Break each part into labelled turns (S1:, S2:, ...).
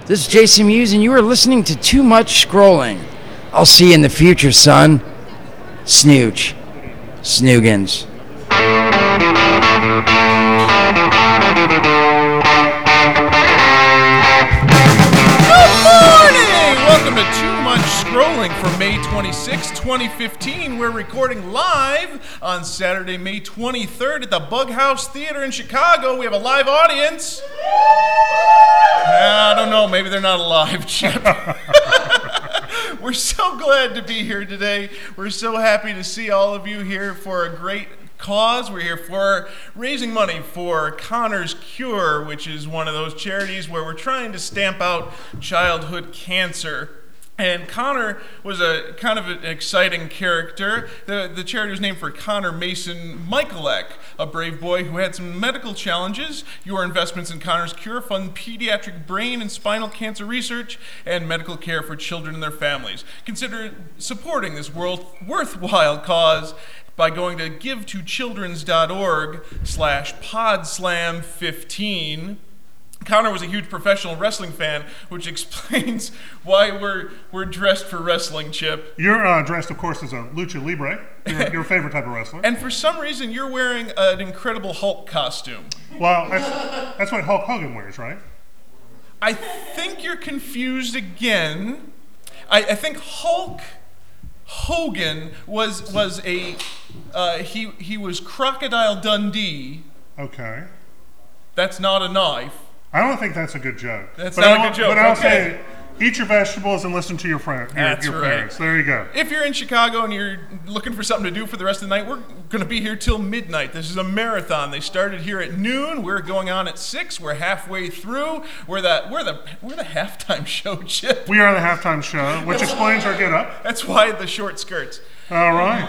S1: This is Jason Mewes, and you are listening to Too Much Scrolling. I'll see you in the future, son. Snooch. Snoogans.
S2: Welcome to Too Much Scrolling for May 26, 2015. We're recording live on Saturday, May 23rd at the Bug House Theater in Chicago. We have a live audience. I don't know, maybe they're not alive, Chip. We're so glad to be here today. We're so happy to see all of you here for a great cause. We're here for raising money for Connor's Cure, which is one of those charities where we're trying to stamp out childhood cancer. And Connor was a kind of an exciting character. The charity was named for Connor Mason Michalek, a brave boy who had some medical challenges. Your investments in Connor's Cure fund pediatric brain and spinal cancer research and medical care for children and their families. Consider supporting this worthwhile cause by going to givetochildrens.org/podslam15. Connor was a huge professional wrestling fan, which explains why we're dressed for wrestling, Chip.
S3: You're dressed, of course, as a lucha libre, your favorite type of wrestler.
S2: And for some reason, you're wearing an Incredible Hulk costume.
S3: Well, that's what Hulk Hogan wears, right?
S2: I think you're confused again. I think Hulk Hogan was a he was Crocodile Dundee.
S3: Okay.
S2: That's not a knife.
S3: I don't think that's a good joke.
S2: That's not a good joke.
S3: But I'll say, eat your vegetables and listen to your parents. There you go.
S2: If you're in Chicago and you're looking for something to do for the rest of the night, we're going to be here till midnight. This is a marathon. They started here at noon. We're going on at 6. We're halfway through. We're the halftime show, Chip.
S3: We are the halftime show, which explains our get up.
S2: That's why the short skirts.
S3: All right.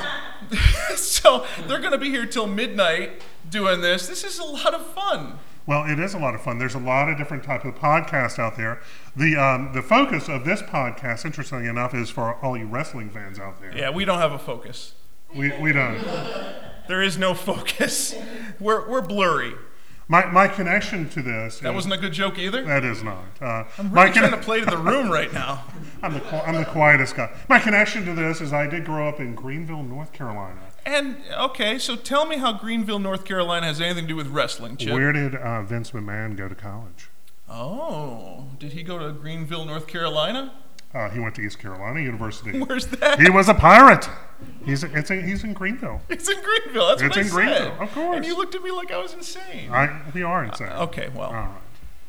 S2: So they're going to be here till midnight doing this. This is a lot of fun.
S3: Well, it is a lot of fun. There's a lot of different types of podcasts out there. The focus of this podcast, interestingly enough, is for all you wrestling fans out there.
S2: Yeah, we don't have a focus.
S3: We don't.
S2: There is no focus. We're blurry.
S3: My connection to this.
S2: That wasn't a good joke either?
S3: That is not.
S2: I'm really trying to play to the room right now.
S3: I'm the quietest guy. My connection to this is I did grow up in Greenville, North Carolina.
S2: And, okay, so tell me how Greenville, North Carolina has anything to do with wrestling, Chip.
S3: Where did Vince McMahon go to college?
S2: Oh, did he go to Greenville, North Carolina?
S3: He went to East Carolina University.
S2: Where's that?
S3: He was a pirate. He's in Greenville.
S2: It's in Greenville. That's what I said.
S3: It's in Greenville, of course.
S2: And you looked at me like I was insane.
S3: We are insane.
S2: Okay, well.
S3: All right.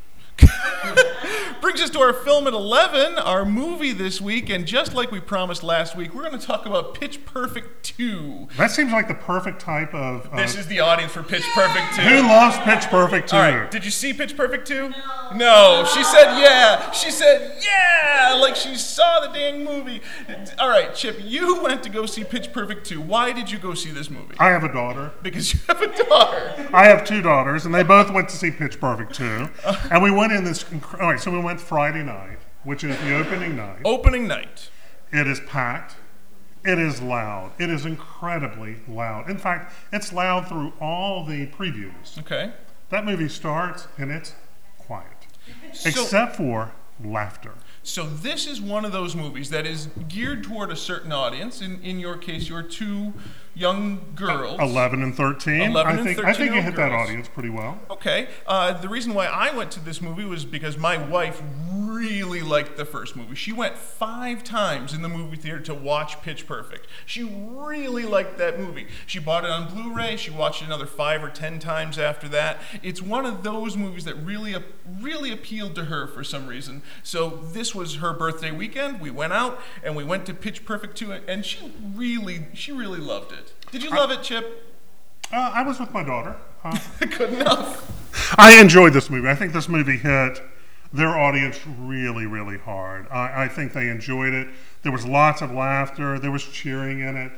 S2: Brings us to our film at 11, our movie this week, and just like we promised last week, we're going to talk about Pitch Perfect 2.
S3: That seems like the perfect type of...
S2: This is the audience for Pitch Perfect 2.
S3: Who loves Pitch Perfect 2?
S2: All right, did you see Pitch Perfect 2? No. She said yeah. She said yeah, like she saw the dang movie. All right, Chip, you went to go see Pitch Perfect 2. Why did you go see this movie?
S3: I have a daughter.
S2: Because you have a daughter.
S3: I have 2 daughters, and they both went to see Pitch Perfect 2. And we went in this... All right, so we went Friday night, which is the opening night.
S2: Opening night.
S3: It is packed. It is loud. It is incredibly loud. In fact, it's loud through all the previews.
S2: Okay.
S3: That movie starts, and it's quiet, except for laughter.
S2: So this is one of those movies that is geared toward a certain audience. In your case, your 2 young girls.
S3: 11 and 13.
S2: 11 and 13
S3: I think you hit
S2: girls.
S3: that audience pretty well.
S2: Okay. The reason why I went to this movie was because my wife really liked the first movie. She went 5 times in the movie theater to watch Pitch Perfect. She really liked that movie. She bought it on Blu-ray. She watched it another 5 or 10 times after that. It's one of those movies that really appealed to her for some reason. So this was her birthday weekend. We went out and we went to Pitch Perfect 2, and she really loved it. Did you love it, Chip?
S3: I was with my daughter.
S2: Good enough.
S3: I enjoyed this movie. I think this movie hit their audience really, really hard. I think they enjoyed it. There was lots of laughter. There was cheering in it.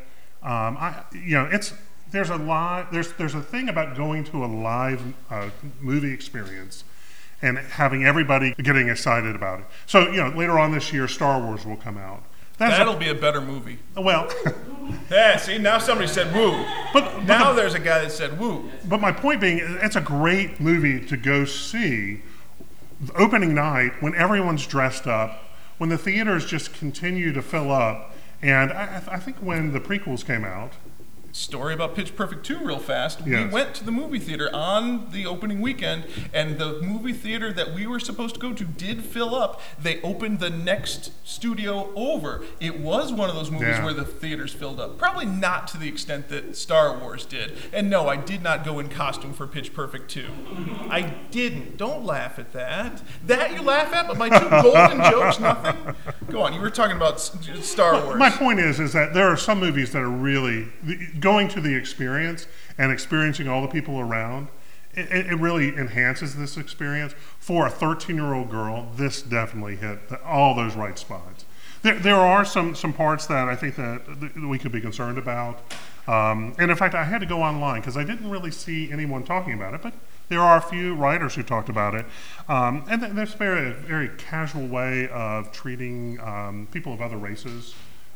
S3: There's a thing about going to a live movie experience and having everybody getting excited about it. So, later on this year, Star Wars will come out.
S2: That'll be a better movie.
S3: Well,
S2: yeah. See, now somebody said woo. But now there's a guy that said woo.
S3: But my point being, it's a great movie to go see opening night, when everyone's dressed up, when the theaters just continue to fill up, and I think when the prequels came out,
S2: story about Pitch Perfect 2 real fast.
S3: Yes.
S2: We went to the movie theater on the opening weekend, and the movie theater that we were supposed to go to did fill up. They opened the next studio over. It was one of those movies where the theaters filled up. Probably not to the extent that Star Wars did. And no, I did not go in costume for Pitch Perfect 2. I didn't. Don't laugh at that. That you laugh at, but my two golden jokes, nothing? Go on, you were talking about Star Wars.
S3: my point is that there are some movies that are really going to the experience and experiencing all the people around. It really enhances this experience. For a 13-year-old girl, this definitely hit all those right spots. There are some parts that I think that we could be concerned about. And in fact, I had to go online because I didn't really see anyone talking about it, but there are a few writers who talked about it. And there's a very casual way of treating people of other races.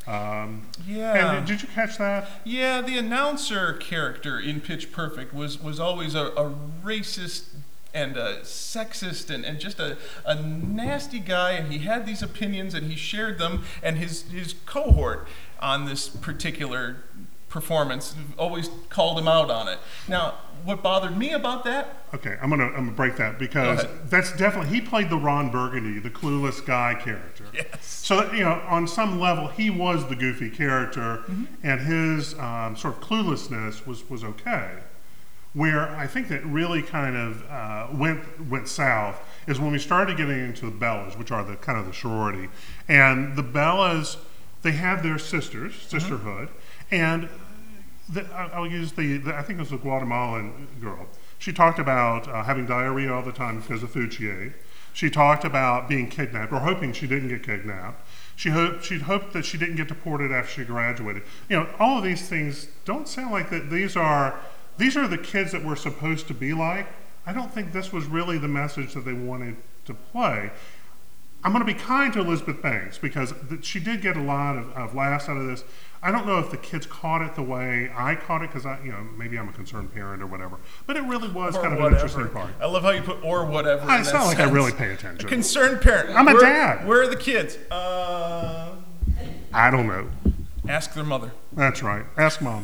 S2: Yeah.
S3: And did you catch that?
S2: Yeah, the announcer character in Pitch Perfect was always a racist and a sexist and just a nasty guy, and he had these opinions and he shared them, and his cohort on this particular performance always called him out on it. Now, what bothered me about that?
S3: Okay, I'm gonna break that because that's definitely, he played the Ron Burgundy, the clueless guy character.
S2: Yes.
S3: So that, on some level, he was the goofy character, and his sort of cluelessness was okay. Where I think that really kind of went south is when we started getting into the Bellas, which are the kind of the sorority, and the Bellas, they had their sisterhood, and I'll use I think it was the Guatemalan girl. She talked about having diarrhea all the time because of food she ate. She talked about being kidnapped, or hoping she didn't get kidnapped. She'd hoped that she didn't get deported after she graduated. All of these things don't sound like that. These are the kids that we're supposed to be like. I don't think this was really the message that they wanted to play. I'm going to be kind to Elizabeth Banks because she did get a lot of laughs out of this. I don't know if the kids caught it the way I caught it because maybe I'm a concerned parent or whatever. But it really was kind of an interesting part.
S2: I love how you put "or whatever."
S3: It's not like I really pay attention.
S2: A concerned parent.
S3: I'm a dad.
S2: Where are the kids?
S3: I don't know.
S2: Ask their mother.
S3: That's right. Ask mom.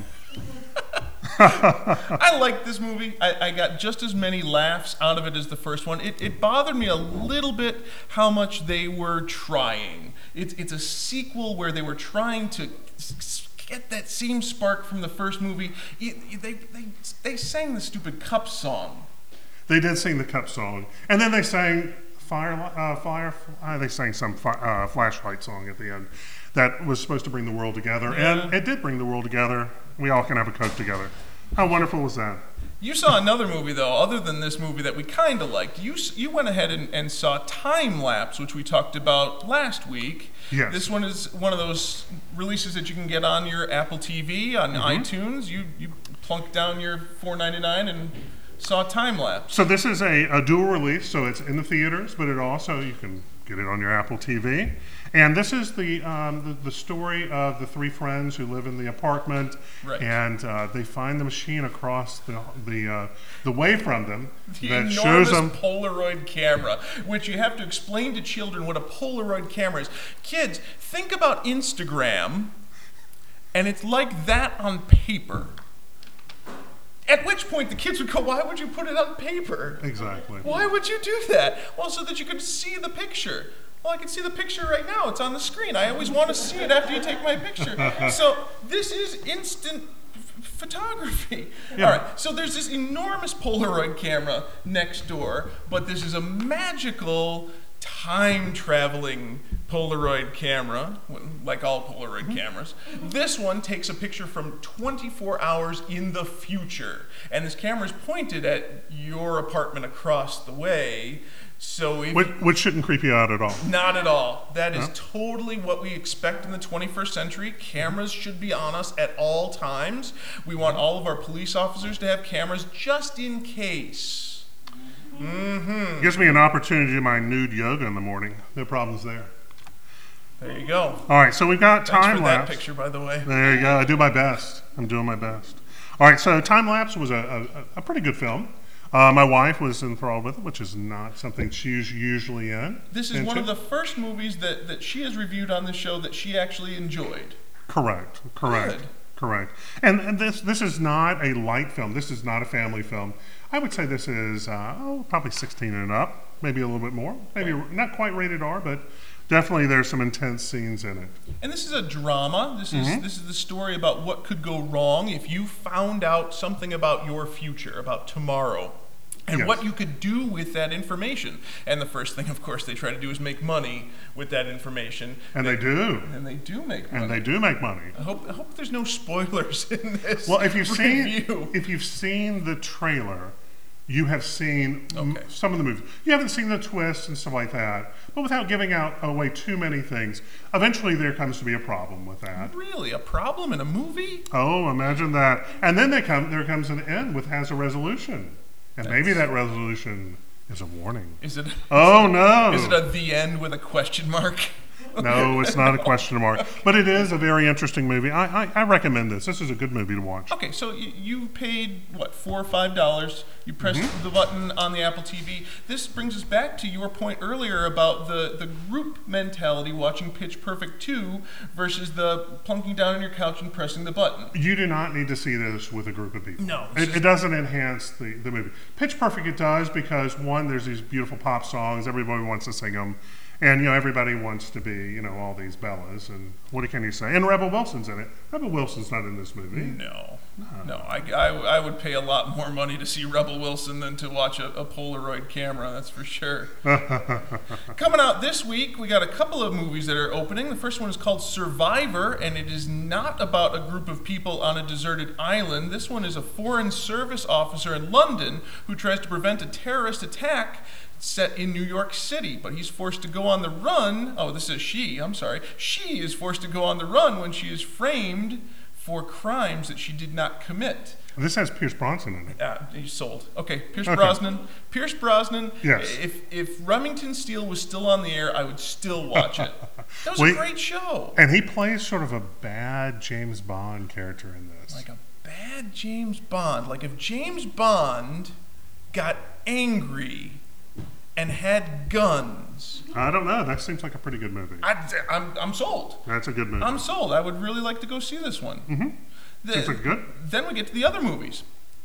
S2: I liked this movie. I got just as many laughs out of it as the first one. It bothered me a little bit how much they were trying. It's a sequel where they were trying to get that same spark from the first movie. They sang the stupid Cup song.
S3: They did sing the Cup song, and then they sang they sang some flashlight song at the end that was supposed to bring the world together, and it did bring the world together. We all can have a Coke together. How wonderful was that?
S2: You saw another movie, though, other than this movie that we kind of liked. You went ahead and saw Time Lapse, which we talked about last week.
S3: Yes.
S2: This one is one of those releases that you can get on your Apple TV, on iTunes. You plunk down your $4.99 and saw Time Lapse.
S3: So this is a dual release, so it's in the theaters, but it also, you can get it on your Apple TV. And this is the story of the three friends who live in the apartment, and they find the machine across the way from them that shows them
S2: Polaroid camera, which you have to explain to children what a Polaroid camera is. Kids, think about Instagram, and it's like that on paper. At which point the kids would go, why would you put it on paper?
S3: Exactly.
S2: Why would you do that? Well, so that you could see the picture. Well, I can see the picture right now. It's on the screen. I always want to see it after you take my picture. So this is instant photography. Yeah. All right, so there's this enormous Polaroid camera next door, but this is a magical time-traveling Polaroid camera, like all Polaroid cameras. This one takes a picture from 24 hours in the future, and this camera is pointed at your apartment across the way. So
S3: which shouldn't creep you out at all.
S2: Not at all. That is totally what we expect in the 21st century. Cameras should be on us at all times. We want all of our police officers to have cameras just in case.
S3: Gives me an opportunity to do my nude yoga in the morning. No problems there.
S2: There you go.
S3: All right, so we've got Time Lapse.
S2: Thanks for that picture, by the way.
S3: There you go. I do my best. I'm doing my best. All right, so Time Lapse was a pretty good film. My wife was enthralled with it, which is not something she's usually in.
S2: This is one of the first movies that she has reviewed on this show that she actually enjoyed.
S3: Correct.
S2: Good.
S3: And this is not a light film. This is not a family film. I would say this is probably 16 and up, maybe a little bit more. Maybe not quite rated R, but definitely there's some intense scenes in it.
S2: And this is a drama. This is the story about what could go wrong if you found out something about your future, about tomorrow. And
S3: Yes.
S2: what you could do with that information. And the first thing, of course, they try to do is make money with that information.
S3: And they do.
S2: And they do make money.
S3: And they do make money.
S2: I hope there's no spoilers in this.
S3: Well, if you've
S2: review.
S3: seen the trailer, you have seen some of the movies. You haven't seen the twists and stuff like that. But without giving away too many things, eventually there comes to be a problem with that.
S2: Really, a problem in a movie?
S3: Oh, imagine that. And then there comes an end with has a resolution. And maybe that resolution is a warning.
S2: Is it?
S3: Oh, no.
S2: Is it a the end with a question mark?
S3: No, it's not a question mark. But it is a very interesting movie. I recommend this. This is a good movie to watch.
S2: Okay, so you paid, what, $4 or $5. You pressed the button on the Apple TV. This brings us back to your point earlier about the group mentality watching Pitch Perfect 2 versus the plunking down on your couch and pressing the button.
S3: You do not need to see this with a group of people.
S2: No.
S3: It doesn't enhance the movie. Pitch Perfect it does because, one, there's these beautiful pop songs. Everybody wants to sing them. And, everybody wants to be, all these Bellas. And what can you say? And Rebel Wilson's in it. Rebel Wilson's not in this movie.
S2: No. I would pay a lot more money to see Rebel Wilson than to watch a Polaroid camera, that's for sure. Coming out this week, we got a couple of movies that are opening. The first one is called Survivor, and it is not about a group of people on a deserted island. This one is a Foreign Service officer in London who tries to prevent a terrorist attack set in New York City, but he's forced to go on the run. Oh, this is she. I'm sorry. She is forced to go on the run when she is framed for crimes that she did not commit.
S3: This has Pierce Brosnan in it.
S2: He's sold. Okay, Brosnan. Pierce Brosnan.
S3: Yes.
S2: If Remington Steele was still on the air, I would still watch it. That was a great show.
S3: And he plays sort of a bad James Bond character in this.
S2: Like a bad James Bond. Like if James Bond got angry and had guns.
S3: I don't know. That seems like a pretty good movie.
S2: I'm sold.
S3: That's a good movie.
S2: I'm sold. I would really like to go see this one.
S3: Mm-hmm. Seems like good.
S2: Then we get to the other movies.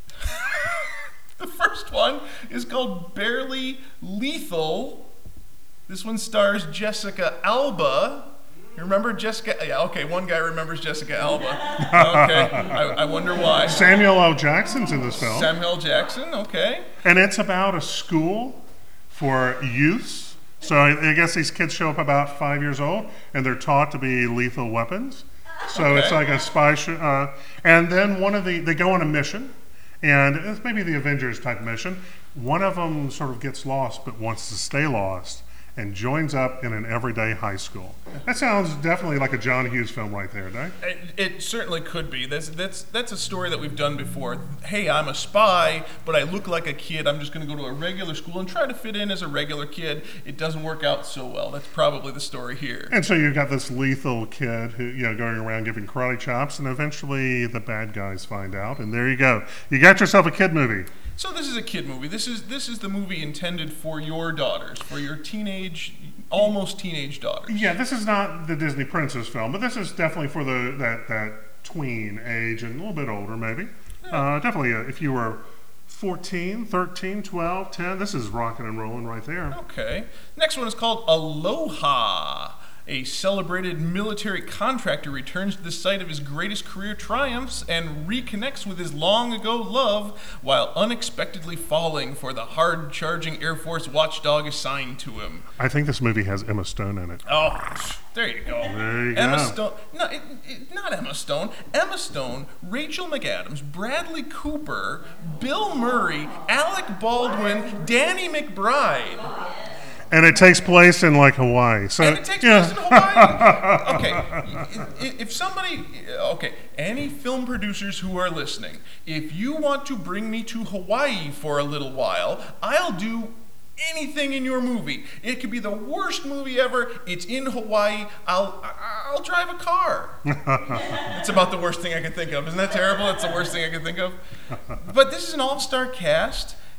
S2: The first one is called Barely Lethal. This one stars Jessica Alba. You remember Jessica? Yeah, okay, one guy remembers Jessica Alba. Okay, I wonder why.
S3: Samuel L. Jackson's in this film.
S2: Samuel L. Jackson, okay.
S3: And it's about a school for youths. So I guess these kids show up about 5 years old, and they're taught to be lethal weapons. So it's like a spy and then they go on a mission, and it's maybe the Avengers type mission. One of them sort of gets lost, but wants to stay lost, and joins up in an everyday high school. That sounds definitely like a John Hughes film right there, Dave.
S2: It certainly could be. That's a story that we've done before. Hey, I'm a spy, but I look like a kid. I'm just going to go to a regular school and try to fit in as a regular kid. It doesn't work out so well. That's probably the story here.
S3: And so you've got this lethal kid who, going around giving karate chops, and eventually the bad guys find out, and there you go. You got yourself a kid movie.
S2: So this is a kid movie. This is the movie intended for your daughters, for your almost teenage daughters.
S3: Yeah, this is not the Disney Princess film, but this is definitely for that tween age and a little bit older maybe. Yeah. Definitely, if you were 14, 13, 12, 10, this is rocking and rolling right there.
S2: Okay. Next one is called Aloha. A celebrated military contractor returns to the site of his greatest career triumphs and reconnects with his long-ago love while unexpectedly falling for the hard-charging Air Force watchdog assigned to him.
S3: I think this movie has Emma Stone in it.
S2: Oh, there you go.
S3: There you
S2: Emma
S3: go.
S2: Stone. No, not Emma Stone. Emma Stone, Rachel McAdams, Bradley Cooper, Bill Murray, Alec Baldwin, Danny McBride.
S3: And it takes place in like Hawaii. So,
S2: and it takes place in Hawaii? Okay. If somebody, any film producers who are listening, if you want to bring me to Hawaii for a little while, I'll do anything in your movie. It could be the worst movie ever. It's in Hawaii. I'll drive a car. It's about the worst thing I can think of. Isn't that terrible? It's the worst thing I can think of. But this is an all-star cast.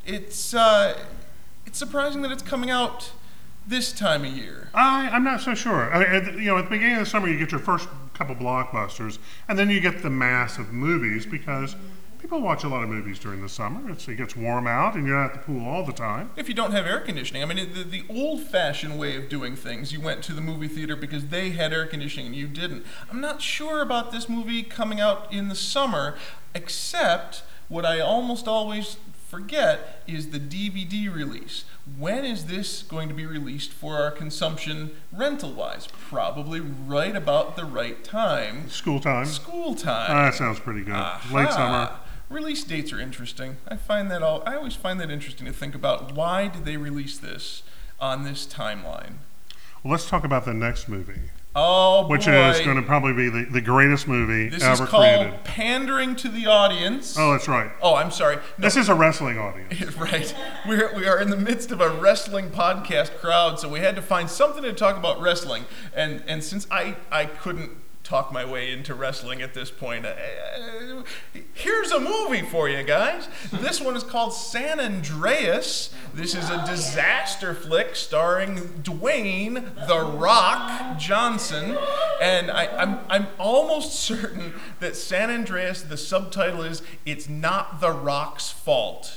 S2: It's surprising that it's coming out this time of year.
S3: I'm not so sure. At the beginning of the summer, you get your first couple blockbusters, and then you get the mass of movies because people watch a lot of movies during the summer. It gets warm out, and you're not at the pool all the time.
S2: If you don't have air conditioning, I mean, the old-fashioned way of doing things, you went to the movie theater because they had air conditioning and you didn't. I'm not sure about this movie coming out in the summer, except what I almost always forget is the DVD release. When is this going to be released for our consumption rental-wise? Probably right about the right time.
S3: School time.
S2: School time.
S3: That sounds pretty good. Late summer.
S2: Release dates are interesting. I always find that interesting to think about. Why did they release this on this timeline?
S3: Well, let's talk about the next movie.
S2: Oh,
S3: which
S2: boy.
S3: is going to probably be the greatest movie
S2: this
S3: ever
S2: is called
S3: created.
S2: Pandering to the Audience.
S3: Oh, that's right.
S2: Oh, I'm sorry. No.
S3: This is a wrestling audience.
S2: Right. We are in the midst of a wrestling podcast crowd, so we had to find something to talk about wrestling. And since I couldn't talk my way into wrestling at this point, here's a movie for you guys. This one is called San Andreas. This is a disaster flick starring Dwayne "The Rock" Johnson, and I'm almost certain that San Andreas, the subtitle is "It's Not the Rock's Fault."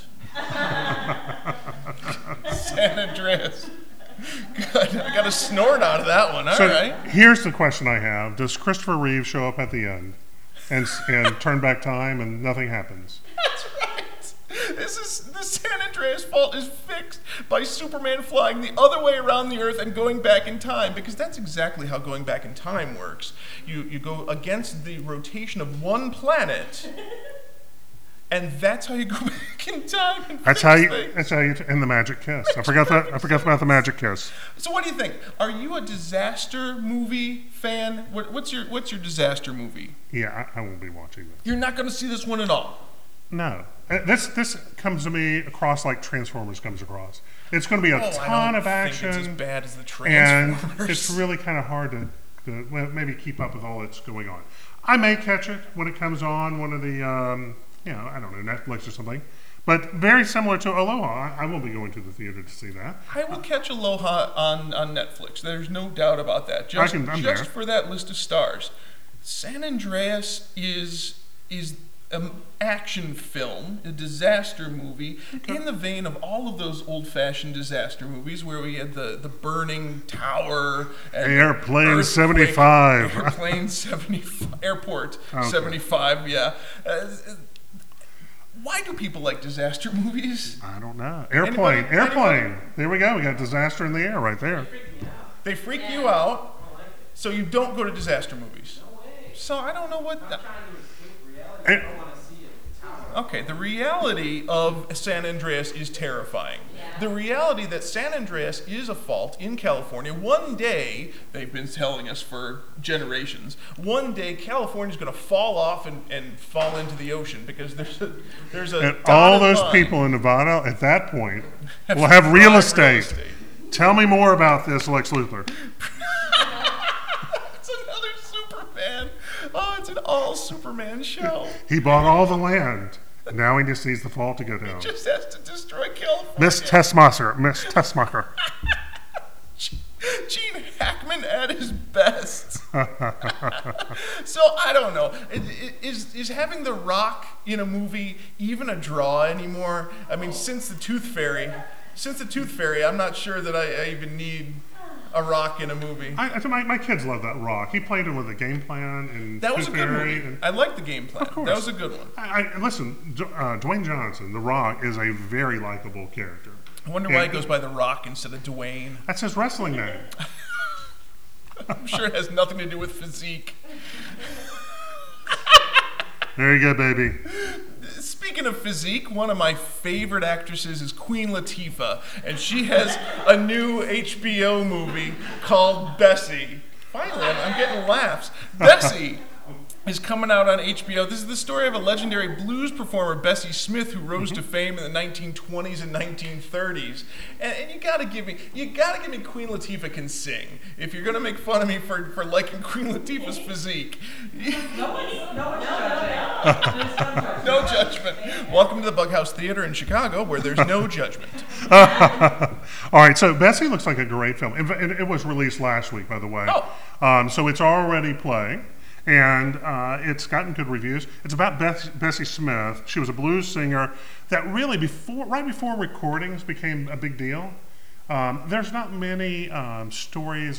S2: San Andreas. Good. I got a snort out of that one. All right.
S3: Here's the question I have: does Christopher Reeve show up at the end and turn back time and nothing happens?
S2: That's right. The San Andreas fault is fixed by Superman flying the other way around the Earth and going back in time, because that's exactly how going back in time works. You go against the rotation of one planet. And that's how you go back in time and
S3: That's how you
S2: things.
S3: and the magic kiss. I forgot about the magic kiss.
S2: So what do you think? Are you a disaster movie fan? What's your disaster movie?
S3: Yeah, I won't be watching this.
S2: You're not going to see this one at all.
S3: No. This comes to me across like Transformers comes across. It's going to be a ton of action.
S2: I don't think it's as bad as the
S3: And
S2: Transformers.
S3: it's really kind of hard to maybe keep up with all that's going on. I may catch it when it comes on one of the I don't know, Netflix or something. But very similar to Aloha, I won't be going to the theater to see that.
S2: I will catch Aloha on Netflix. There's no doubt about that.
S3: I'm
S2: Just
S3: there.
S2: for that list of stars. San Andreas is an action film, a disaster movie, in the vein of all of those old-fashioned disaster movies where we had the burning tower and
S3: Airplane 75.
S2: Airplane 75. Airport 75, yeah. Why do people like disaster movies?
S3: I don't know. Airplane. There we go. We got disaster in the air right there.
S2: They freak you out, so you don't go to disaster movies. So I don't know what... Okay, the reality of San Andreas is terrifying. The reality that San Andreas is a fault in California. One day, they've been telling us for generations, one day California's going to fall off and fall into the ocean because there's a
S3: And all those
S2: line.
S3: people in Nevada at that point will have real estate. Tell me more about this, Lex Luthor.
S2: It's another Superman. Oh, it's an all Superman show.
S3: He bought all the land. Now he just needs the fall to go down.
S2: Just has to destroy California.
S3: Miss Tessmacher.
S2: Gene Hackman at his best. So I don't know. Is having The Rock in a movie even a draw anymore? I mean, since the Tooth Fairy, I'm not sure that I even need a Rock in a movie.
S3: My kids love that Rock. He played him with a Game Plan and
S2: That was a
S3: Tooth
S2: good
S3: Fairy
S2: movie.
S3: and-
S2: I liked the Game Plan.
S3: Of course.
S2: That was a good one.
S3: Listen, Dwayne Johnson, The Rock, is a very likable character.
S2: I wonder why he goes by The Rock instead of Dwayne.
S3: That's his wrestling name.
S2: I'm sure it has nothing to do with physique.
S3: There you go, baby.
S2: Speaking of physique, one of my favorite actresses is Queen Latifah, and she has a new HBO movie called Bessie. Finally, I'm getting laughs. Bessie is coming out on HBO. This is the story of a legendary blues performer, Bessie Smith, who rose to fame in the 1920s and 1930s. And you gotta give me Queen Latifah can sing. If you're gonna make fun of me for liking Queen Latifah's physique.
S4: No one's judging.
S2: No judgment. Welcome to the Bughouse Theater in Chicago, where there's no judgment.
S3: All right, so Bessie looks like a great film. It was released last week, by the way.
S2: Oh.
S3: So it's already playing, and it's gotten good reviews. It's about Bessie Smith. She was a blues singer that really, right before recordings became a big deal. There's not many stories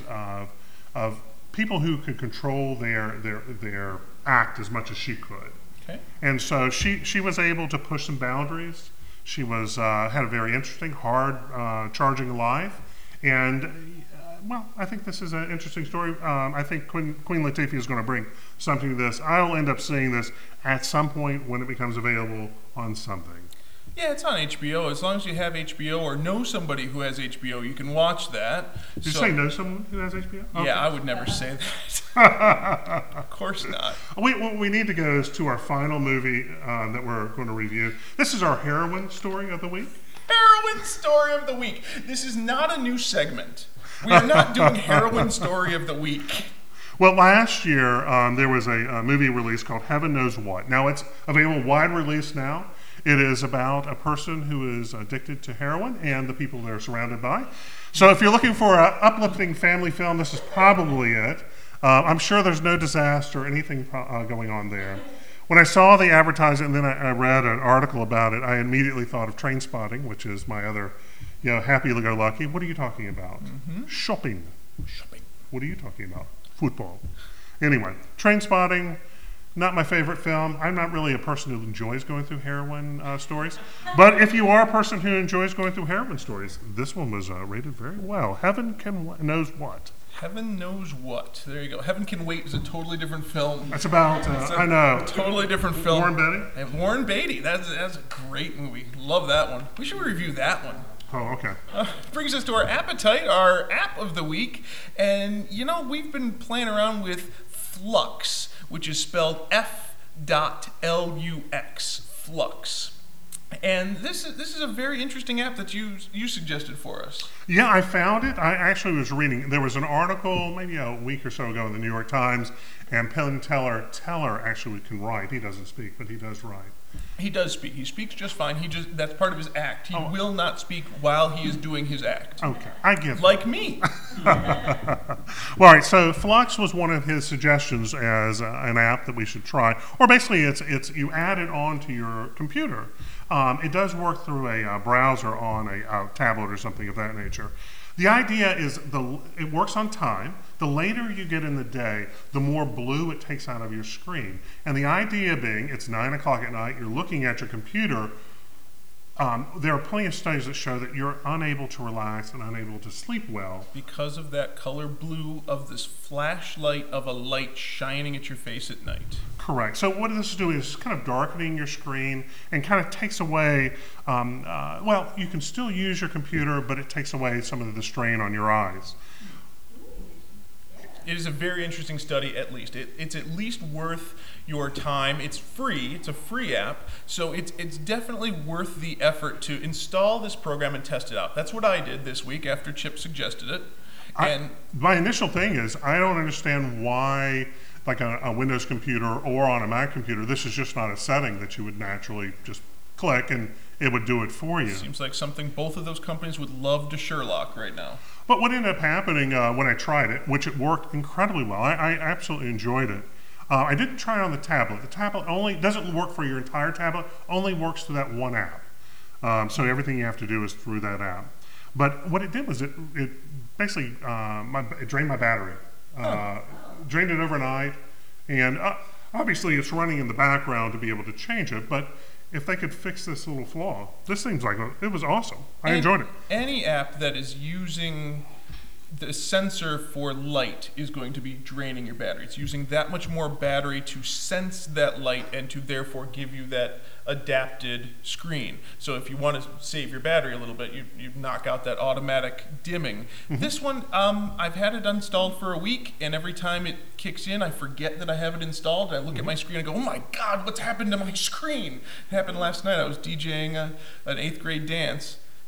S3: of people who could control their act as much as she could.
S2: Okay.
S3: And so she was able to push some boundaries. She was had a very interesting, hard charging life, and well, I think this is an interesting story. I think Queen Latifah is going to bring something to this. I'll end up seeing this at some point when it becomes available on something.
S2: Yeah, it's on HBO. As long as you have HBO or know somebody who has HBO, you can watch that.
S3: Did you say know someone who has HBO? Okay.
S2: Yeah, I would never say that. Of course not.
S3: What we need to go is to our final movie that we're going to review. This is our heroine story of the week.
S2: Heroine story of the week. This is not a new segment. We are not doing heroine story of the week.
S3: Well, last year there was a movie release called Heaven Knows What. Now it's available wide release now. It is about a person who is addicted to heroin and the people they're surrounded by. So if you're looking for an uplifting family film, this is probably it. I'm sure there's no disaster or anything going on there. When I saw the advertising and then I read an article about it, I immediately thought of Trainspotting, which is my other, happy-go-lucky. What are you talking about?
S2: Mm-hmm.
S3: Shopping.
S2: Shopping.
S3: What are you talking about? Football. Anyway, Trainspotting. Not my favorite film. I'm not really a person who enjoys going through heroin stories. But if you are a person who enjoys going through heroin stories, this one was rated very well. Heaven Knows What.
S2: Heaven Knows What. There you go. Heaven Can Wait is a totally different film.
S3: That's about, I know.
S2: Totally different film.
S3: Warren Beatty?
S2: And Warren Beatty. That's a great movie. Love that one. We should review that one.
S3: Oh, okay.
S2: Brings us to our appetite, our app of the week. And, we've been playing around with Flux, which is spelled F.LUX, Flux. And this is a very interesting app that you suggested for us.
S3: Yeah, I found it. I actually was reading. There was an article maybe a week or so ago in the New York Times, and Penn Teller actually can write. He doesn't speak, but he does write.
S2: He does speak. He speaks just fine. That's part of his act. He will not speak while he is doing his act.
S3: Okay, I get it.
S2: Like me.
S3: Well, all right, so Flux was one of his suggestions as an app that we should try. Or basically, it's you add it onto your computer. It does work through a browser on a tablet or something of that nature. The idea is it works on time. The later you get in the day, the more blue it takes out of your screen. And the idea being, it's 9 o'clock at night, you're looking at your computer. There are plenty of studies that show that you're unable to relax and unable to sleep well.
S2: Because of that color blue of this flashlight of a light shining at your face at night.
S3: Correct. So what this is doing is kind of darkening your screen and kind of takes away, you can still use your computer, but it takes away some of the strain on your eyes.
S2: It is a very interesting study, at least. It's at least worth your time. It's free. It's a free app. So it's definitely worth the effort to install this program and test it out. That's what I did this week after Chip suggested it.
S3: My initial thing is I don't understand why, like a Windows computer or on a Mac computer, this is just not a setting that you would naturally just click and it would do it for you.
S2: Seems like something both of those companies would love to Sherlock right now.
S3: But what ended up happening when I tried it, which it worked incredibly well, I absolutely enjoyed it. I didn't try it on the tablet. The tablet only doesn't work for your entire tablet, only works through that one app. So everything you have to do is through that app. But what it did was it basically it drained my battery. Drained it overnight, and obviously it's running in the background to be able to change it, but if they could fix this little flaw, this seems like it was awesome. I enjoyed it.
S2: Any app that is using the sensor for light is going to be draining your battery. It's using that much more battery to sense that light and to therefore give you that adapted screen. So if you want to save your battery a little bit, you knock out that automatic dimming.
S3: Mm-hmm.
S2: This one, I've had it installed for a week, and every time it kicks in, I forget that I have it installed. I look at my screen and go, oh my God, what's happened to my screen? It happened last night. I was DJing an 8th grade dance,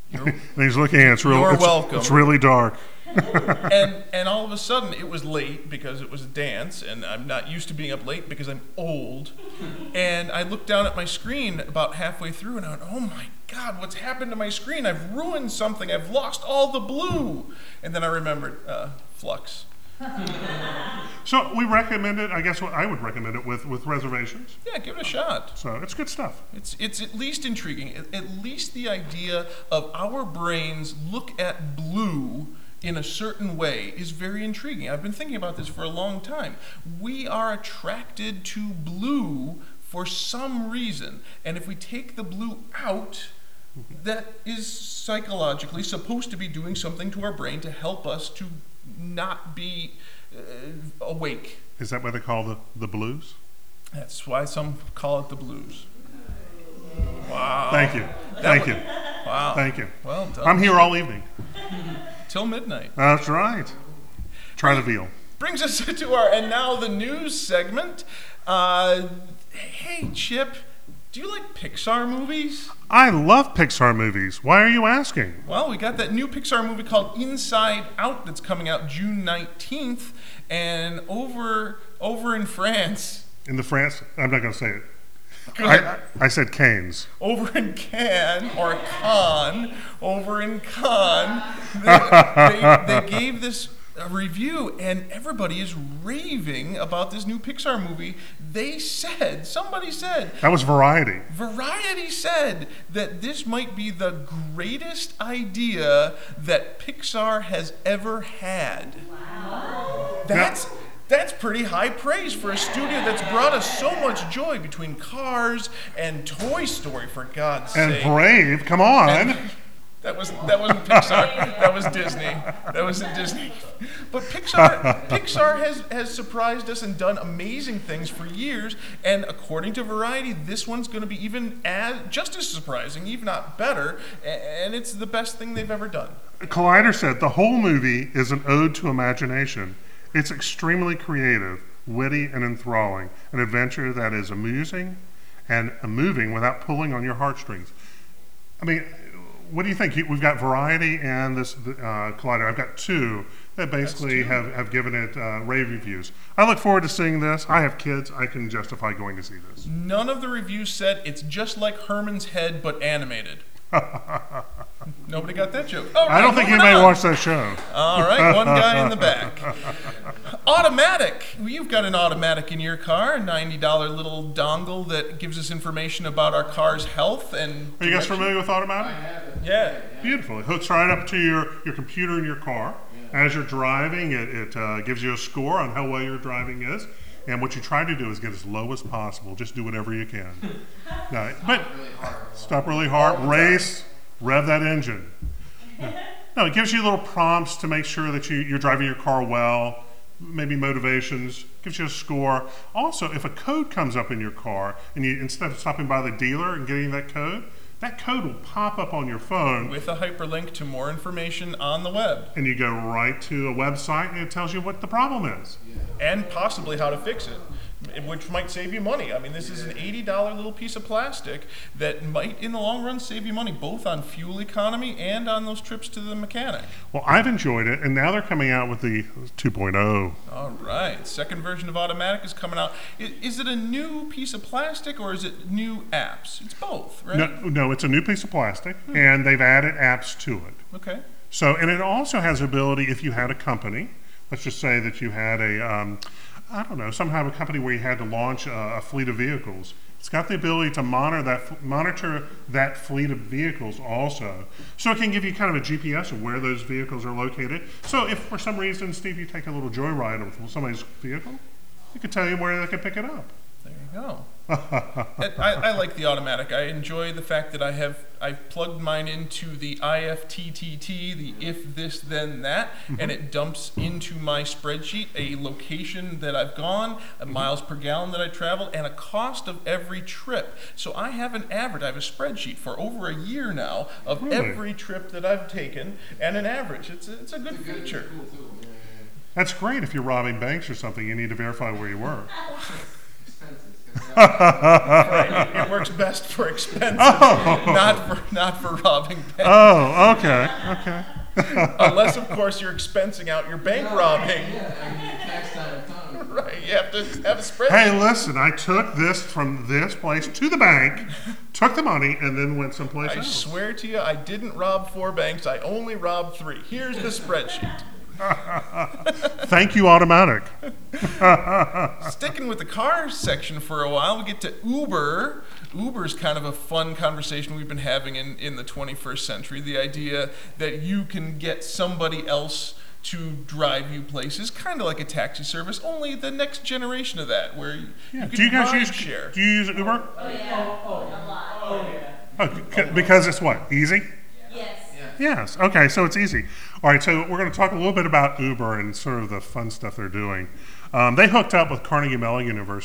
S3: And he's looking at it. It's real.
S2: You're welcome.
S3: It's really dark.
S2: and all of a sudden it was late because it was a dance, and I'm not used to being up late because I'm old. And I looked down at my screen about halfway through, and I went, "Oh my God, what's happened to my screen? I've ruined something. I've lost all the blue." And then I remembered Flux.
S3: So we recommend it. I guess I would recommend it with reservations.
S2: Yeah, give it a shot.
S3: So it's good stuff.
S2: It's at least intriguing. At least the idea of our brains look at blue in a certain way is very intriguing. I've been thinking about this for a long time. We are attracted to blue for some reason, and if we take the blue out, that is psychologically supposed to be doing something to our brain to help us to not be awake.
S3: Is that what they call the blues?
S2: That's why some call it the blues. Wow.
S3: Thank you. Thank you.
S2: Wow.
S3: Thank you.
S2: Well done.
S3: I'm here all evening.
S2: Till midnight.
S3: That's right. Try the veal.
S2: Brings us to our and now the news segment. Hey, Chip, do you like Pixar movies?
S3: I love Pixar movies. Why are you asking?
S2: Well, we got that new Pixar movie called Inside Out that's coming out June 19th, and over in France.
S3: In the France, I'm not going to say it.
S2: Good.
S3: I said Canes.
S2: Over in Cannes, or Cannes, over in Cannes, they gave this review, and everybody is raving about this new Pixar movie. Somebody said.
S3: That was Variety.
S2: Variety said that this might be the greatest idea that Pixar has ever had. Wow. That's pretty high praise for a studio that's brought us so much joy between Cars and Toy Story, for God's sake.
S3: And Brave, come on.
S2: That wasn't Pixar. That was Disney. That wasn't Disney. But Pixar has surprised us and done amazing things for years. And according to Variety, this one's going to be just as surprising, if not better. And it's the best thing they've ever done.
S3: Collider said the whole movie is an ode to imagination. It's extremely creative, witty, and enthralling. An adventure that is amusing and moving without pulling on your heartstrings. I mean, what do you think? We've got Variety and this Collider. I've got two that basically have given it rave reviews. I look forward to seeing this. I have kids. I can justify going to see this.
S2: None of the reviews said it's just like Herman's Head, but animated. Nobody got that joke. Right,
S3: I don't think anybody watched that show.
S2: All right, one guy in the back. Automatic. You've got an Automatic in your car, a $90 little dongle that gives us information about our car's health and.
S3: Are you guys familiar with Automatic?
S2: I have it. Yeah.
S3: Beautiful. It hooks right up to your computer in your car. Yeah. As you're driving, it gives you a score on how well your driving is. And what you try to do is get as low as possible. Just do whatever you can. No, but stop really hard, race, rev that engine. No, it gives you little prompts to make sure that you're driving your car well, maybe motivations, gives you a score. Also, if a code comes up in your car, and instead of stopping by the dealer and getting that code will pop up on your phone.
S2: With a hyperlink to more information on the web.
S3: And you go right to a website, and it tells you what the problem is.
S2: And possibly how to fix it, which might save you money. I mean, this is an $80 little piece of plastic that might, in the long run, save you money, both on fuel economy and on those trips to the mechanic.
S3: Well, I've enjoyed it, and now they're coming out with the 2.0.
S2: All right. Second version of Automatic is coming out. Is it a new piece of plastic, or is it new apps? It's both, right?
S3: No, it's a new piece of plastic, and they've added apps to it.
S2: Okay.
S3: So, and it also has the ability, if you had a company, let's just say that you had some kind of a company where you had to launch a fleet of vehicles. It's got the ability to monitor that fleet of vehicles also. So it can give you kind of a GPS of where those vehicles are located. So if for some reason, Steve, you take a little joyride with somebody's vehicle, it could tell you where they can pick it up.
S2: There you go. I like the Automatic. I enjoy the fact that I've plugged mine into the IFTTT, the if this then that, and it dumps into my spreadsheet a location that I've gone, miles per gallon that I traveled, and a cost of every trip. So I have an average. I have a spreadsheet for over a year now of every trip that I've taken and an average. It's a good feature.
S3: That's great if you're robbing banks or something. You need to verify where you were.
S2: Right. It works best for expenses, not for robbing banks.
S3: Oh, okay, okay.
S2: Unless, of course, you're expensing out your bank robbing.
S4: Yeah, I mean, tax time economy.
S2: Right. You have to have a spreadsheet.
S3: Hey, listen, I took this from this place to the bank, took the money, and then went someplace
S2: I
S3: else.
S2: swear to you, I didn't rob 4 banks. I only robbed 3. Here's the spreadsheet.
S3: Thank you, Automatic.
S2: Sticking with the cars section for a while, we get to Uber. Uber's kind of a fun conversation we've been having in the 21st century. The idea that you can get somebody else to drive you places, kind of like a taxi service, only the next generation of that, where you can
S3: Do you guys use
S2: share.
S3: Do you use Uber?
S5: Oh, yeah. A lot. Oh, yeah.
S3: Oh, because it's what? Easy?
S5: Yes.
S3: Yes. Okay, so it's easy. All right, so we're going to talk a little bit about Uber and sort of the fun stuff they're doing. They hooked up with Carnegie Mellon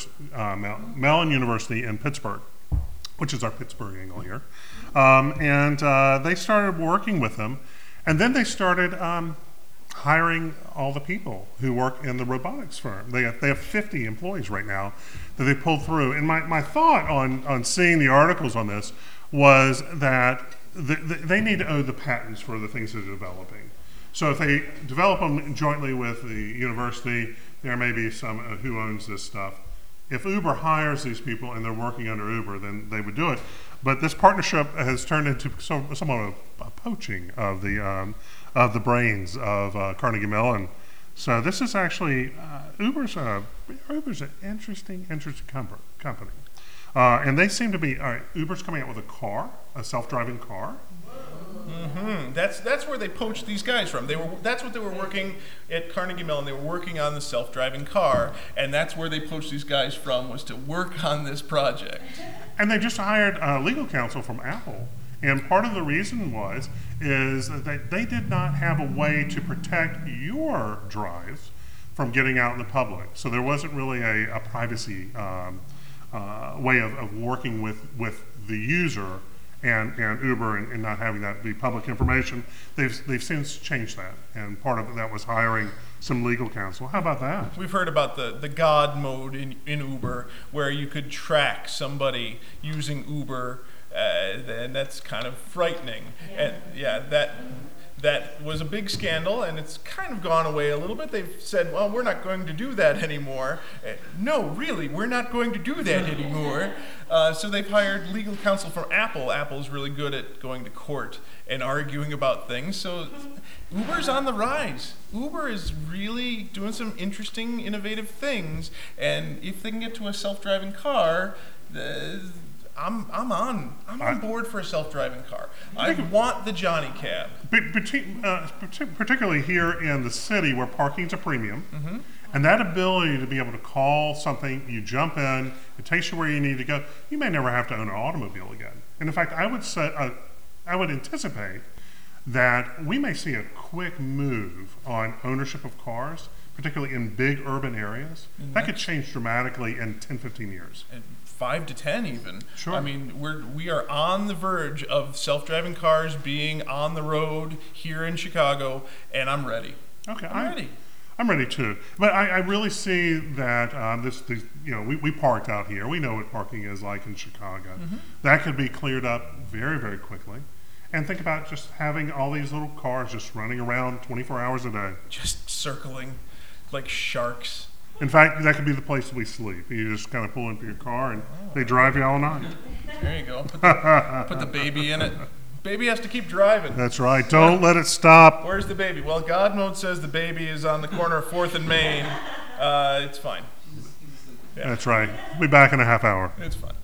S3: University in Pittsburgh, which is our Pittsburgh angle here. And they started working with them. And then they started hiring all the people who work in the robotics firm. They have 50 employees right now that they pulled through. And my thought on seeing the articles on this was that they need to own the patents for the things they're developing. So if they develop them jointly with the university, there may be some who owns this stuff. If Uber hires these people and they're working under Uber, then they would do it. But this partnership has turned into somewhat of a poaching of the brains of Carnegie Mellon. So this is actually Uber's an interesting company. And they seem to be, all right, Uber's coming out with a self-driving car.
S2: Mm-hmm. That's where they poached these guys from. That's what they were working at Carnegie Mellon. They were working on the self-driving car, and that's where they poached these guys from, was to work on this project.
S3: And they just hired legal counsel from Apple. And part of the reason is that they did not have a way to protect your drives from getting out in the public. So there wasn't really a privacy way of working with the user and Uber and not having that be public information. They've since changed that, and part of that was hiring some legal counsel. How about that?
S2: We've heard about the God mode in Uber, where you could track somebody using Uber, and that's kind of frightening. And yeah, that was a big scandal, and it's kind of gone away a little bit. They've said, well, we're not going to do that anymore. No, really, we're not going to do that anymore. So they've hired legal counsel from Apple. Apple's really good at going to court and arguing about things. So Uber's on the rise. Uber is really doing some interesting, innovative things. And if they can get to a self-driving car, I'm on board for a self-driving car. I want the Johnny Cab.
S3: Particularly here in the city where parking's a premium,
S2: Mm-hmm.
S3: and that ability to be able to call something, you jump in, it takes you where you need to go. You may never have to own an automobile again. And in fact, I would anticipate that we may see a quick move on ownership of cars, particularly in big urban areas.
S2: Mm-hmm.
S3: That could change dramatically in 10, 15 years.
S2: And 5 to 10 even.
S3: Sure.
S2: I mean, we are on the verge of self-driving cars being on the road here in Chicago, and I'm ready.
S3: Okay,
S2: I'm ready.
S3: I'm ready too. But I really see that we parked out here. We know what parking is like in Chicago.
S2: Mm-hmm.
S3: That could be cleared up very, very quickly. And think about just having all these little cars just running around 24 hours a day.
S2: Just circling like sharks.
S3: In fact, that could be the place we sleep. You just kind of pull into your car and they drive you all night.
S2: There you go. Put the baby in it. Baby has to keep driving.
S3: That's right. Don't let it stop.
S2: Where's the baby? Well, God mode says the baby is on the corner of 4th and Main. It's fine. Yeah.
S3: That's right. We'll be back in a half hour.
S2: It's fine.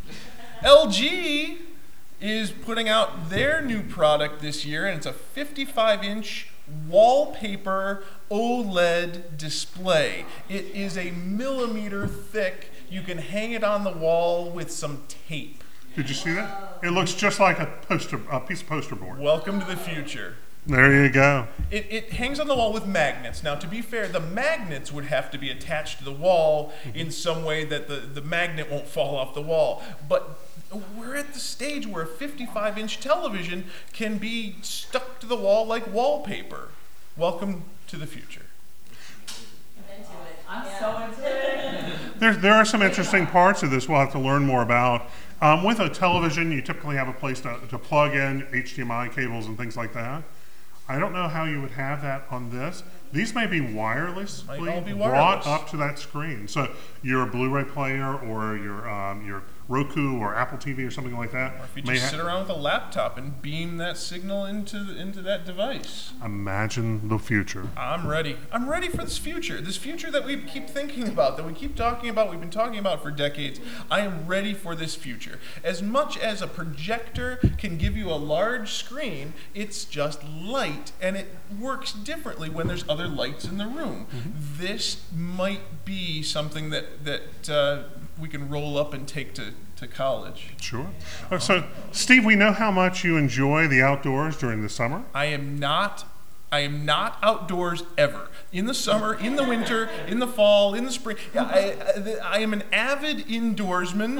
S2: LG is putting out their new product this year, and it's a 55-inch wallpaper OLED display. It is a millimeter thick. You can hang it on the wall with some tape.
S3: Did you see that? It looks just like a piece of poster board.
S2: Welcome to the future.
S3: There you go.
S2: It hangs on the wall with magnets. Now, to be fair, the magnets would have to be attached to the wall in some way that the magnet won't fall off the wall. But we're at the stage where a 55-inch television can be stuck to the wall like wallpaper. Welcome to the future.
S5: I'm into it.
S4: I'm so into it.
S3: there are some interesting parts of this we'll have to learn more about. With a television, you typically have a place to plug in HDMI cables and things like that. I don't know how you would have that on this. These may be wirelessly
S2: Might all be
S3: brought
S2: wireless.
S3: up to that screen. So your Blu-ray player or your Roku or Apple TV or something like that.
S2: Or if you
S3: may
S2: just sit around with a laptop and beam that signal into that device.
S3: Imagine the future.
S2: I'm ready. I'm ready for this future. This future that we keep thinking about, that we keep talking about, we've been talking about for decades. I am ready for this future. As much as a projector can give you a large screen, it's just light, and it works differently when there's other lights in the room. This might be something that we can roll up and take to college.
S3: Sure. So, Steve, we know how much you enjoy the outdoors during the summer.
S2: I am not outdoors ever. In the summer, in the winter, in the fall, in the spring. I am an avid indoorsman.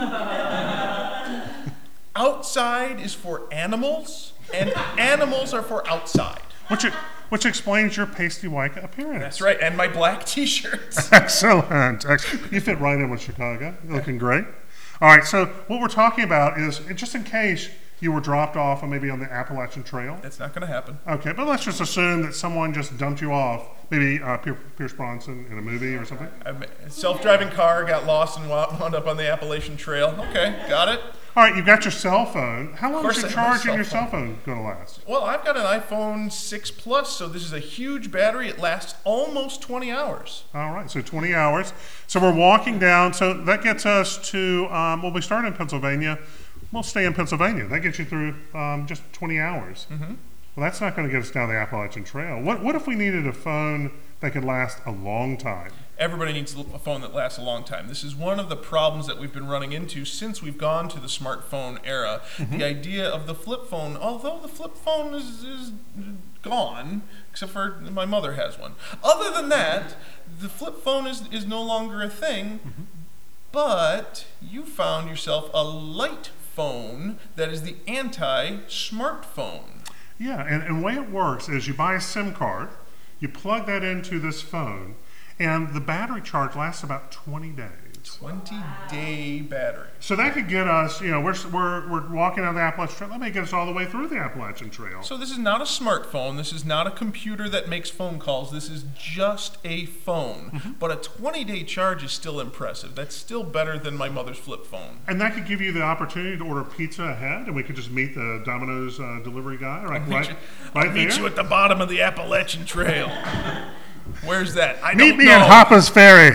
S2: Outside is for animals, and animals are for outside.
S3: Which explains your pasty white appearance.
S2: That's right, and my black T-shirts.
S3: Excellent. You fit right in with Chicago. You're looking great. All right, so what we're talking about is, just in case you were dropped off maybe on the Appalachian Trail.
S2: That's not going to happen.
S3: Okay, but let's just assume that someone just dumped you off, maybe Pierce Bronson in a movie or something.
S2: A self-driving car got lost and wound up on the Appalachian Trail. Okay, got it.
S3: All right, you've got your cell phone. How long is
S2: course
S3: your
S2: I have a
S3: charge in your
S2: cell
S3: cell phone going to last?
S2: Well, I've got an iPhone 6 Plus, so this is a huge battery. It lasts almost 20 hours.
S3: All right, so 20 hours. So we're walking down. So that gets us to, well, we start in Pennsylvania. We'll stay in Pennsylvania. That gets you through just 20 hours.
S2: Mm-hmm.
S3: Well, that's not going to get us down the Appalachian Trail. What if we needed a phone that could last a long time?
S2: Everybody needs a phone that lasts a long time. This is one of the problems that we've been running into since we've gone to the smartphone era. The idea of the flip phone, although the flip phone is gone, except for my mother has one. Other than that, the flip phone is no longer a thing, but you found yourself a light phone that is the anti-smartphone.
S3: Yeah, and the way it works is you buy a SIM card, you plug that into this phone, and the battery charge lasts about 20 days.
S2: 20-day battery.
S3: So that could get us, we're walking down the Appalachian Trail. That may get us all the way through the Appalachian Trail.
S2: So this is not a smartphone. This is not a computer that makes phone calls. This is just a phone. But a 20-day charge is still impressive. That's still better than my mother's flip phone.
S3: And that could give you the opportunity to order pizza ahead, and we could just meet the Domino's delivery guy right
S2: I'll meet
S3: there.
S2: you at the bottom of the Appalachian Trail. Where's that? I
S3: Meet
S2: don't
S3: me
S2: know.
S3: in Hoppa's Ferry.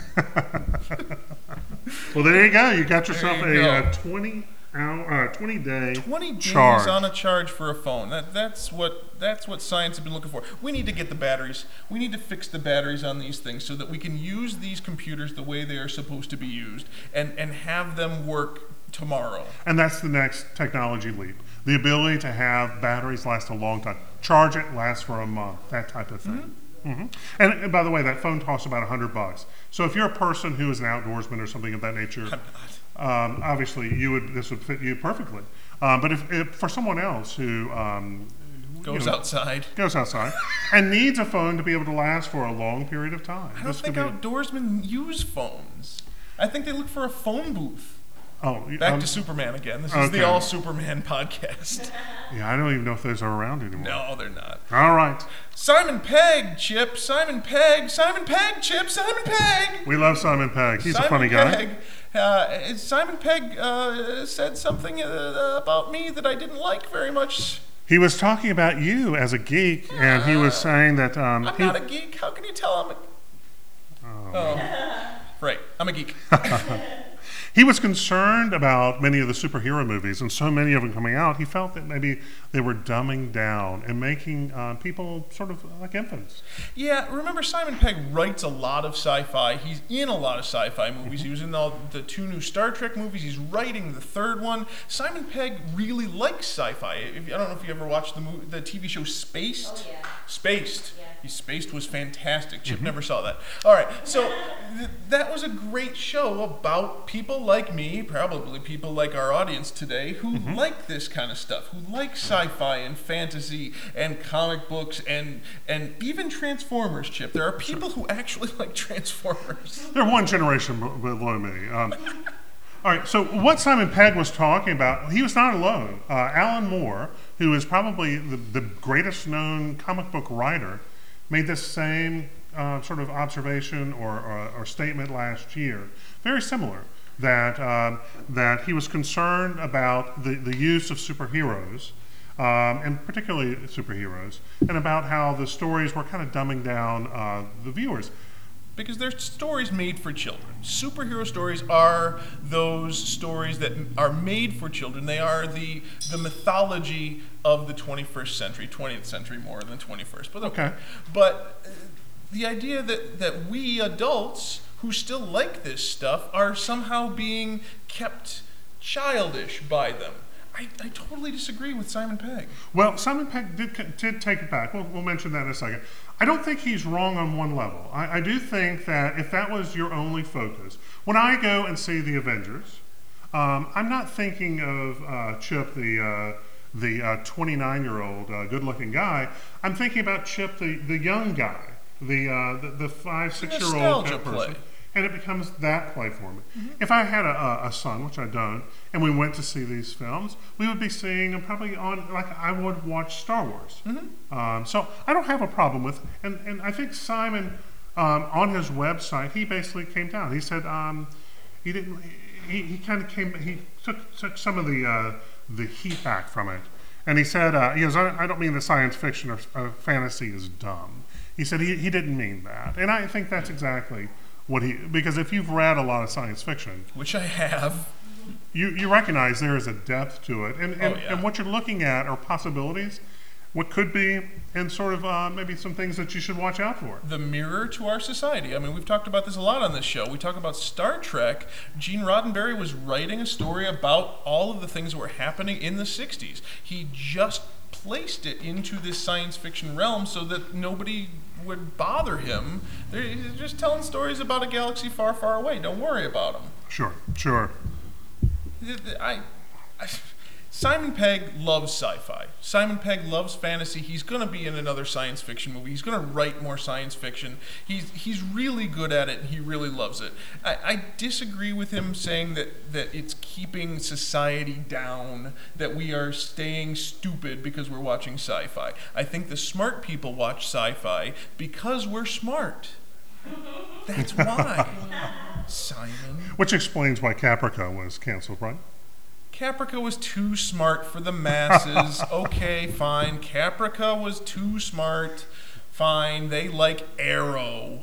S3: Well, there you go. You got yourself
S2: There you
S3: a
S2: go.
S3: 20-day
S2: 20 days
S3: charge.
S2: on a charge for a phone. That's what science has been looking for. We need to get the batteries. We need to fix the batteries on these things so that we can use these computers the way they are supposed to be used and have them work tomorrow.
S3: And that's the next technology leap. The ability to have batteries last a long time. Charge it, last for a month, that type of thing. And by the way, that phone costs about $100. So if you're a person who is an outdoorsman or something of that nature, obviously this would fit you perfectly. But if for someone else who
S2: Goes outside
S3: and needs a phone to be able to last for a long period of time,
S2: I don't think outdoorsmen use phones. I think they look for a phone booth. Back to Superman again. This is the All Superman podcast.
S3: Yeah, I don't even know if those are around anymore.
S2: No, they're not.
S3: All right.
S2: Simon Pegg, Chip. Simon Pegg. Simon Pegg, Chip. Simon Pegg.
S3: We love Simon Pegg. He's
S2: Simon
S3: a funny
S2: Pegg.
S3: guy.
S2: Simon Pegg said something about me that I didn't like very much.
S3: He was talking about you as a geek, and he was saying that...
S2: I'm not a geek. How can you tell I'm a... Right. I'm a geek.
S3: He was concerned about many of the superhero movies, and so many of them coming out. He felt that maybe they were dumbing down and making people sort of like infants.
S2: Yeah, remember Simon Pegg writes a lot of sci-fi. He's in a lot of sci-fi movies. He was in the 2 new Star Trek movies. He's writing the 3rd one. Simon Pegg really likes sci-fi. I don't know if you ever watched the TV show Spaced.
S5: Oh, yeah.
S2: Spaced.
S5: Yeah.
S2: Spaced was fantastic. Chip never saw that. All right, so that was a great show about people like me, probably people like our audience today, who like this kind of stuff, who like sci-fi and fantasy and comic books and even Transformers, Chip. There are people who actually like Transformers.
S3: They're one generation below me. All right, so what Simon Pegg was talking about, he was not alone. Alan Moore, who is probably the greatest known comic book writer, made this same sort of observation or statement last year. Very similar, that he was concerned about the use of superheroes, and particularly superheroes, and about how the stories were kind of dumbing down the viewers.
S2: Because they're stories made for children. Superhero stories are those stories that are made for children. They are the mythology of the 21st century, 20th century more than 21st. But okay. But the idea that we adults who still like this stuff are somehow being kept childish by them. I totally disagree with Simon Pegg.
S3: Well, Simon Pegg did take it back. We'll mention that in a second. I don't think he's wrong on one level. I do think that if that was your only focus, when I go and see the Avengers, I'm not thinking of Chip, the 29-year-old good-looking guy. I'm thinking about Chip, the young guy, the 5-6-year-old person. Play. And it becomes that play for me. If I had a son, which I don't, and we went to see these films, we would be seeing them probably on, like I would watch Star Wars. So I don't have a problem with, and I think Simon, on his website, he basically came down. He said he didn't, he kind of came, he took some of the heat back from it. And he said, he goes, I don't mean that science fiction or fantasy is dumb. He said he didn't mean that. And I think that's exactly because if you've read a lot of science fiction,
S2: which I have,
S3: you recognize there is a depth to it, and what you're looking at are possibilities, what could be, and sort of maybe some things that you should watch out for.
S2: The mirror to our society. I mean, we've talked about this a lot on this show. We talk about Star Trek. Gene Roddenberry was writing a story about all of the things that were happening in the 60s. He just placed it into this science fiction realm so that nobody would bother him. They're just telling stories about a galaxy far, far away. Don't worry about them.
S3: Sure.
S2: Simon Pegg loves sci-fi. Simon Pegg loves fantasy. He's going to be in another science fiction movie. He's going to write more science fiction. He's really good at it, and he really loves it. I disagree with him saying that it's keeping society down, that we are staying stupid because we're watching sci-fi. I think the smart people watch sci-fi because we're smart. That's why, Simon.
S3: Which explains why Caprica was canceled, right?
S2: Caprica was too smart for the masses. Okay, fine. Caprica was too smart. Fine. They like Arrow.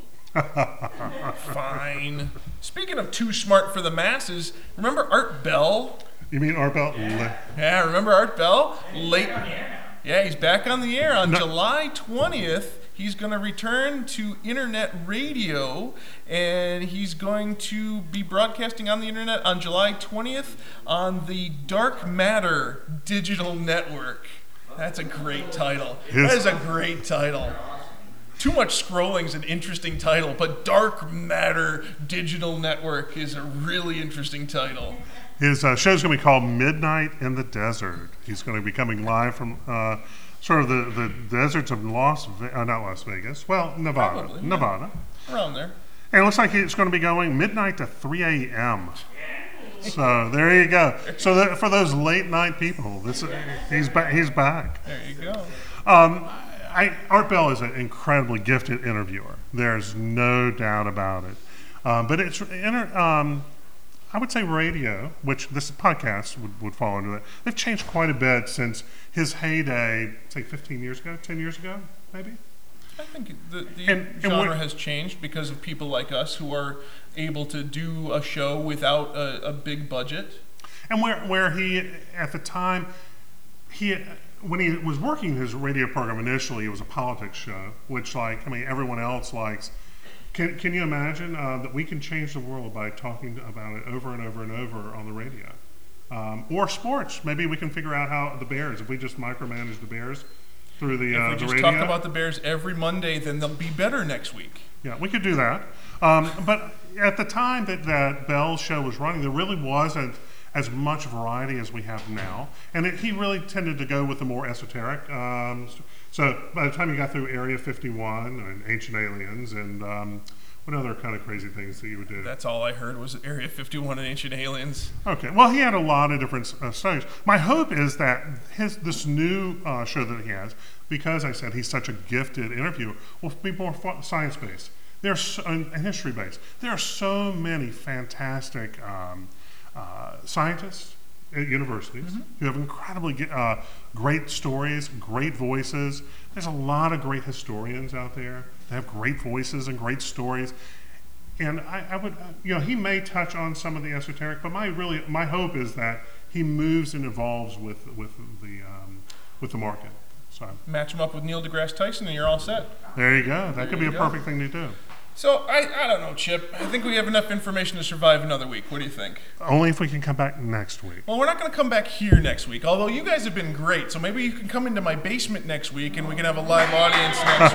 S2: Fine. Speaking of too smart for the masses, remember Art Bell?
S3: You mean Art Bell?
S2: Yeah, remember Art Bell? Yeah, he's back on the air on July 20th. He's going to return to internet radio, and he's going to be broadcasting on the internet on July 20th on the Dark Matter digital network. That's a great title. That is a great title. Too Much Scrolling is an interesting title, but Dark Matter Digital Network is a really interesting title.
S3: His show's going to be called Midnight in the Desert. He's going to be coming live from sort of the deserts of not Las Vegas. Well, Nevada.
S2: Probably,
S3: Nevada.
S2: Yeah. Around there.
S3: And it looks like it's going to be going midnight to 3 a.m. So there you go. So for those late night people, he's back.
S2: There you go.
S3: Art Bell is an incredibly gifted interviewer. There's no doubt about it. But it's I would say radio, which this podcast would fall into that. They've changed quite a bit since his heyday, say 15 years ago, 10 years ago, maybe?
S2: I think the genre has changed because of people like us who are able to do a show without a big budget.
S3: And where he, at the time, when he was working his radio program initially, it was a politics show, which everyone else likes. Can you imagine that we can change the world by talking about it over and over and over on the radio? Or sports. Maybe we can figure out how the Bears, if we just micromanage the Bears, through the
S2: If we just
S3: radio.
S2: talk about the Bears every Monday, then they'll be better next week.
S3: Yeah, we could do that. But at the time that Bell's show was running, there really wasn't as much variety as we have now. And he really tended to go with the more esoteric. So by the time you got through Area 51 and Ancient Aliens and what other kind of crazy things that you would do?
S2: That's all I heard was Area 51 and Ancient Aliens.
S3: Okay, well, he had a lot of different studies. My hope is that this new show that he has, because I said he's such a gifted interviewer, will be more science-based. And history-based. There are so many fantastic scientists at universities who have incredibly great stories, great voices. There's a lot of great historians out there that have great voices and great stories. And I would, he may touch on some of the esoteric, but my hope is that he moves and evolves with the market. So
S2: Match him up with Neil deGrasse Tyson, and you're all set.
S3: there you go. That could be a perfect thing to do.
S2: So, I don't know, Chip. I think we have enough information to survive another week. What do you think?
S3: Only if we can come back next week.
S2: Well, we're not going to come back here next week, although you guys have been great. So maybe you can come into my basement next week and we can have a live audience next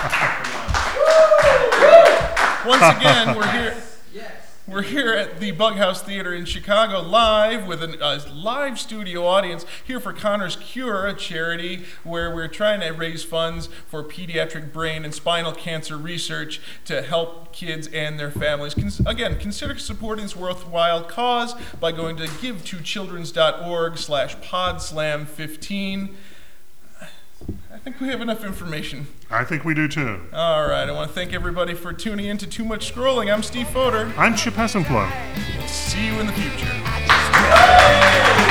S2: week. Once again, we're here. We're here at the Bughouse Theater in Chicago live with a live studio audience here for Connor's Cure, a charity where we're trying to raise funds for pediatric brain and spinal cancer research to help kids and their families. Again, consider supporting this worthwhile cause by going to givetochildrens.org/podslam15. I think we have enough information.
S3: I think we do too.
S2: All right, I want to thank everybody for tuning in to Too Much Scrolling. I'm Steve Fodor.
S3: I'm Chip Hessenflow.
S2: See you in the future.